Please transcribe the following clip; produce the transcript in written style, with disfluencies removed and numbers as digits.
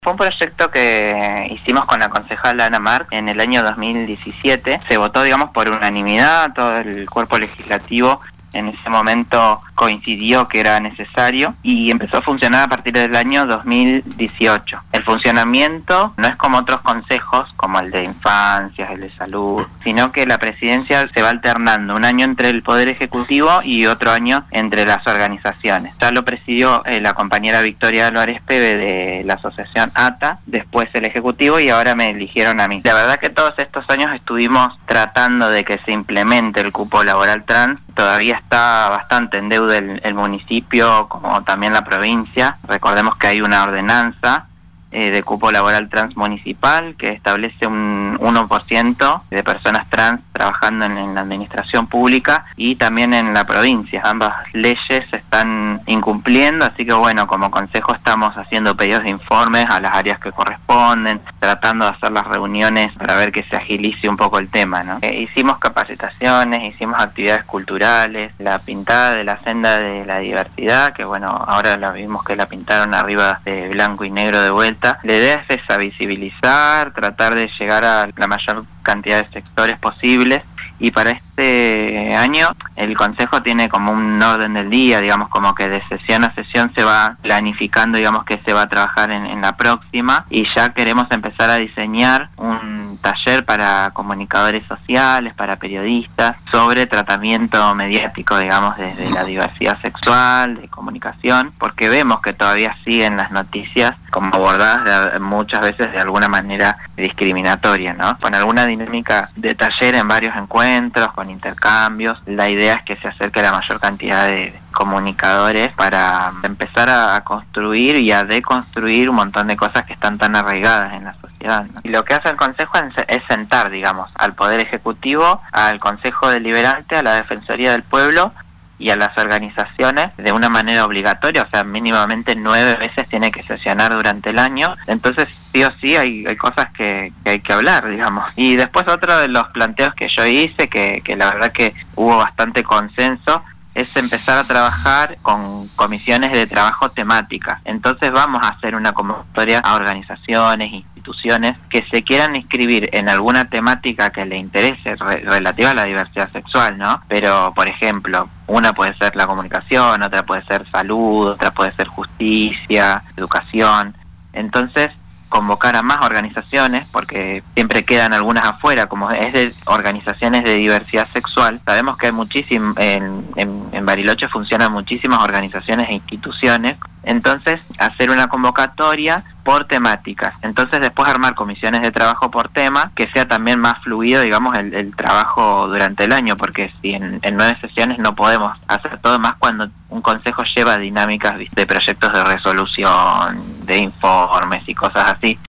Fue un proyecto que hicimos con la concejala Ana Marc en el año 2017. Se votó, por unanimidad. Todo el cuerpo legislativo en ese momento coincidió que era necesario y empezó a funcionar a partir del año 2018. El funcionamiento no es como otros consejos, como el de infancia, el de salud, sino que la presidencia se va alternando un año entre el Poder Ejecutivo y otro año entre las organizaciones. Ya lo presidió la compañera Victoria Álvarez Pebe de la asociación ATA, después el Ejecutivo y ahora me eligieron a mí. La verdad que todos estos años estuvimos tratando de que se implemente el cupo laboral trans. Todavía está bastante en deuda el municipio como también la provincia. Recordemos que hay una ordenanza de cupo laboral trans municipal que establece un 1% de personas trans trabajando en la administración pública y también en la provincia. Ambas leyes se están incumpliendo, así que como consejo estamos haciendo pedidos de informes a las áreas que corresponden, tratando de hacer las reuniones para ver que se agilice un poco el tema, ¿no? Hicimos capacitaciones, hicimos actividades culturales, la pintada de la senda de la diversidad, que ahora la vimos que la pintaron arriba de blanco y negro de vuelta. La idea es esa, visibilizar, tratar de llegar a la mayor cantidad de sectores posibles. Y para este año el Consejo tiene como un orden del día, como que de sesión a sesión se va planificando, que se va a trabajar en la próxima, y ya queremos empezar a diseñar un taller para comunicadores sociales, para periodistas, sobre tratamiento mediático, desde la diversidad sexual, de comunicación, porque vemos que todavía siguen las noticias como abordadas muchas veces de alguna manera discriminatoria, ¿no? Con alguna dinámica de taller en varios encuentros, con intercambios. La idea es que se acerque la mayor cantidad de comunicadores para empezar a construir y a deconstruir un montón de cosas que están tan arraigadas en la sociedad, ¿no? Y lo que hace el Consejo es sentar, al Poder Ejecutivo, al Consejo Deliberante, a la Defensoría del Pueblo y a las organizaciones de una manera obligatoria, mínimamente 9 veces tiene que sesionar durante el año. Entonces, sí o sí hay cosas que hay que hablar, Y después otro de los planteos que yo hice, que la verdad que hubo bastante consenso, es empezar a trabajar con comisiones de trabajo temáticas. Entonces vamos a hacer una convocatoria a organizaciones, instituciones que se quieran inscribir en alguna temática que le interese relativa a la diversidad sexual, ¿no? Pero, por ejemplo, una puede ser la comunicación, otra puede ser salud, otra puede ser justicia, educación. Entonces, convocar a más organizaciones, porque siempre quedan algunas afuera, como es de organizaciones de diversidad sexual. Sabemos que hay muchísimas, en Bariloche funcionan muchísimas organizaciones e instituciones. Entonces, hacer una convocatoria por temáticas. Entonces, después armar comisiones de trabajo por tema, que sea también más fluido, el trabajo durante el año, porque si en 9 sesiones no podemos hacer todo, más cuando un consejo lleva dinámicas de proyectos de resolución, de informes y cosas así.